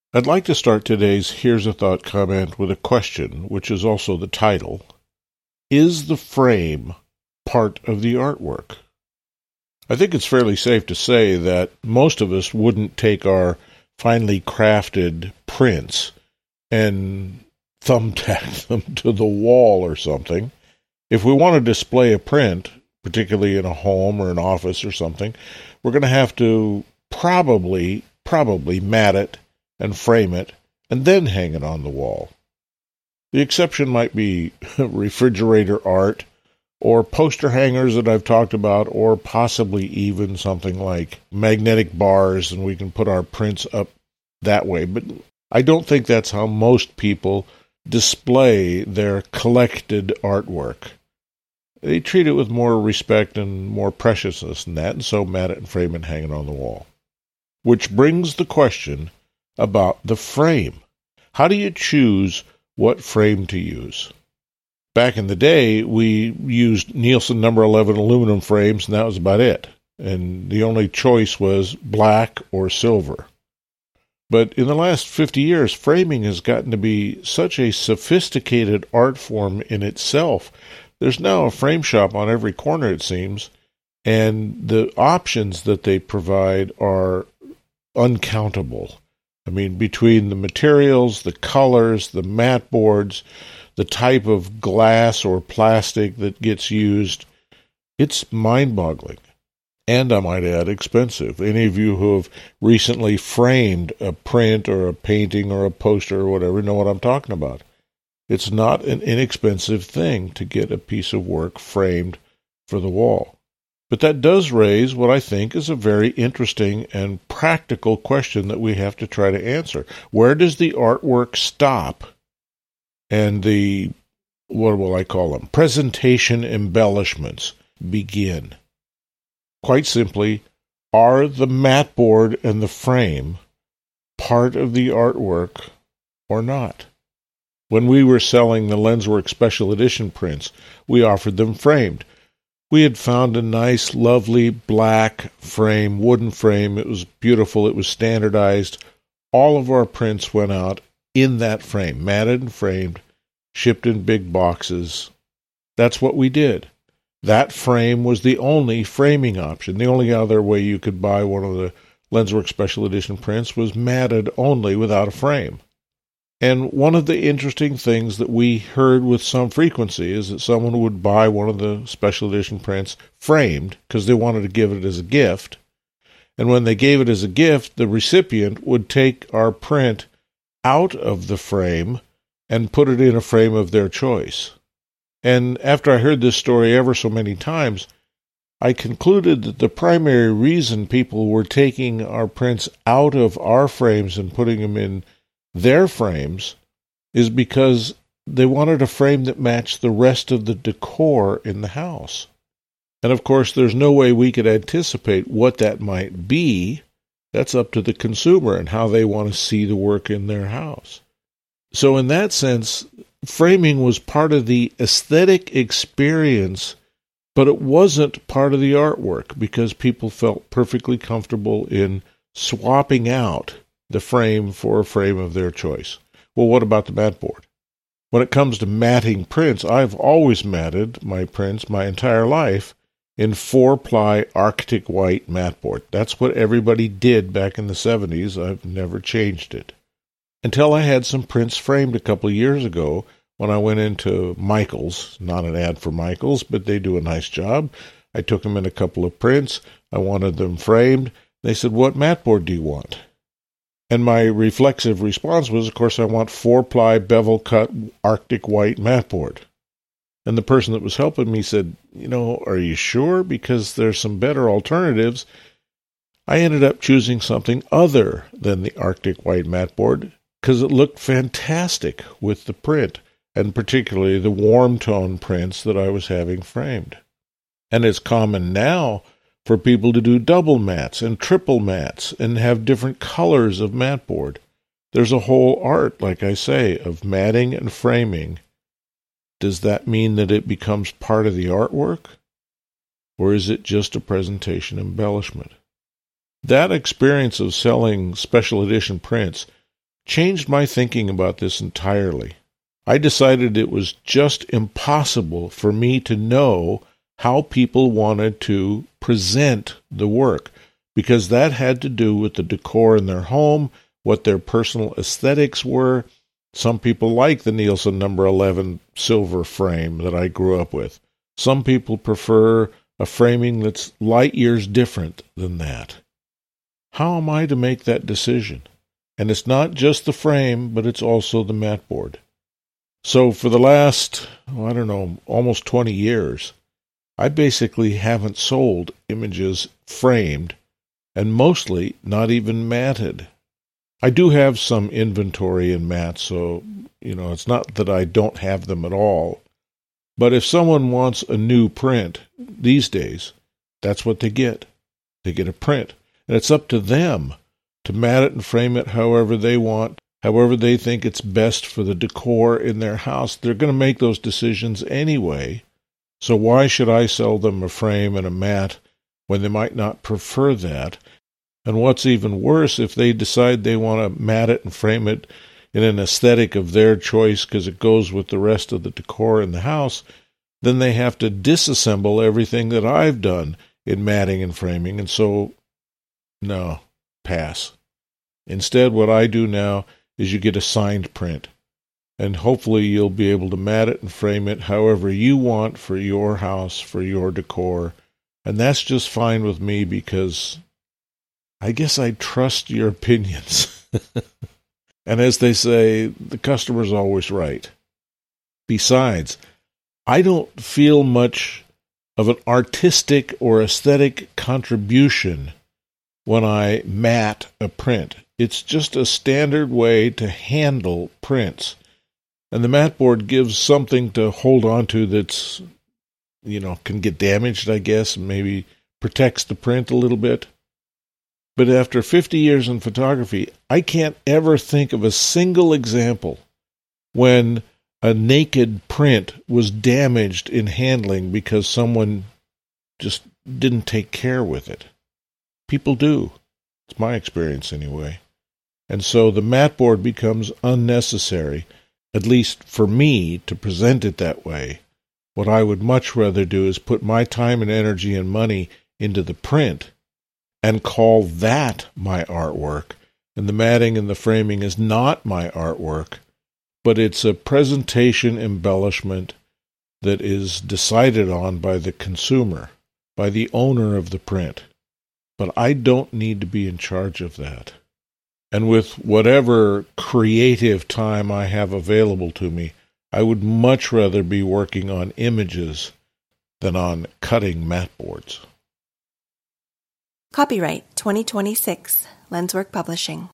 I'd like to start today's Here's a Thought comment with a question, which is also the title. Is the frame part of the artwork? I think it's fairly safe to say that most of us wouldn't take our finely crafted prints and thumbtack them to the wall or something. If we want to display a print, particularly in a home or an office or something, we're going to have to probably mat it and frame it, and then hang it on the wall. The exception might be refrigerator art, or poster hangers that I've talked about, or possibly even something like magnetic bars, and we can put our prints up that way. But I don't think that's how most people display their collected artwork. They treat it with more respect and more preciousness than that, and so mat it and frame it and hang it on the wall. Which brings the question about the frame. How do you choose what frame to use? Back in the day, we used Nielsen number 11 aluminum frames, and that was about it. And the only choice was black or silver. But in the last 50 years, framing has gotten to be such a sophisticated art form in itself. There's now a frame shop on every corner, it seems, and the options that they provide are uncountable. I mean, between the materials, the colors, the mat boards, the type of glass or plastic that gets used, it's mind-boggling. And I might add, expensive. Any of you who have recently framed a print or a painting or a poster or whatever know what I'm talking about. It's not an inexpensive thing to get a piece of work framed for the wall. But that does raise what I think is a very interesting and practical question that we have to try to answer. Where does the artwork stop and the, what will I call them, presentation embellishments begin? Quite simply, are the mat board and the frame part of the artwork or not? When we were selling the Lenswork Special Edition prints, we offered them framed. We had found a nice, lovely black frame, wooden frame. It was beautiful. It was standardized. All of our prints went out in that frame, matted and framed, shipped in big boxes. That's what we did. That frame was the only framing option. The only other way you could buy one of the Lenswork Special Edition prints was matted only without a frame. And one of the interesting things that we heard with some frequency is that someone would buy one of the special edition prints framed because they wanted to give it as a gift. And when they gave it as a gift, the recipient would take our print out of the frame and put it in a frame of their choice. And after I heard this story ever so many times, I concluded that the primary reason people were taking our prints out of our frames and putting them in their frames is because they wanted a frame that matched the rest of the decor in the house. And of course, there's no way we could anticipate what that might be. That's up to the consumer and how they want to see the work in their house. So in that sense, framing was part of the aesthetic experience, but it wasn't part of the artwork because people felt perfectly comfortable in swapping out the frame for a frame of their choice. Well, what about the mat board? When it comes to matting prints, I've always matted my prints my entire life in 4-ply Arctic white mat board. That's what everybody did back in the 70s. I've never changed it. Until I had some prints framed a couple of years ago when I went into Michaels. Not an ad for Michaels, but they do a nice job. I took them in a couple of prints. I wanted them framed. They said, "What mat board do you want?" And my reflexive response was, of course, I want 4-ply bevel-cut Arctic white mat board. And the person that was helping me said, are you sure? Because there's some better alternatives. I ended up choosing something other than the Arctic white mat board because it looked fantastic with the print, and particularly the warm tone prints that I was having framed. And it's common now for people to do double mats and triple mats and have different colors of mat board. There's a whole art, like I say, of matting and framing. Does that mean that it becomes part of the artwork? Or is it just a presentation embellishment? That experience of selling special edition prints changed my thinking about this entirely. I decided it was just impossible for me to know how people wanted to present the work, because that had to do with the decor in their home, what their personal aesthetics were. Some people like the Nielsen number 11 silver frame that I grew up with. Some people prefer a framing that's light years different than that. How am I to make that decision? And it's not just the frame, but it's also the mat board. So for the last, almost 20 years, I basically haven't sold images framed, and mostly not even matted. I do have some inventory in mats, so, it's not that I don't have them at all. But if someone wants a new print these days, that's what they get. They get a print. And it's up to them to mat it and frame it however they want, however they think it's best for the decor in their house. They're going to make those decisions anyway. So why should I sell them a frame and a mat when they might not prefer that? And what's even worse, if they decide they want to mat it and frame it in an aesthetic of their choice because it goes with the rest of the decor in the house, then they have to disassemble everything that I've done in matting and framing. And so, no, pass. Instead, what I do now is you get a signed print. And hopefully you'll be able to mat it and frame it however you want for your house, for your decor. And that's just fine with me because I guess I trust your opinions. And as they say, the customer's always right. Besides, I don't feel much of an artistic or aesthetic contribution when I mat a print. It's just a standard way to handle prints. And the mat board gives something to hold on to that's, can get damaged, I guess, and maybe protects the print a little bit. But after 50 years in photography, I can't ever think of a single example when a naked print was damaged in handling because someone just didn't take care with it. People do. It's my experience anyway. And so the mat board becomes unnecessary, at least for me, to present it that way. What I would much rather do is put my time and energy and money into the print and call that my artwork. And the matting and the framing is not my artwork, but it's a presentation embellishment that is decided on by the consumer, by the owner of the print. But I don't need to be in charge of that. And with whatever creative time I have available to me, I would much rather be working on images than on cutting mat boards. Copyright 2026, Lenswork Publishing.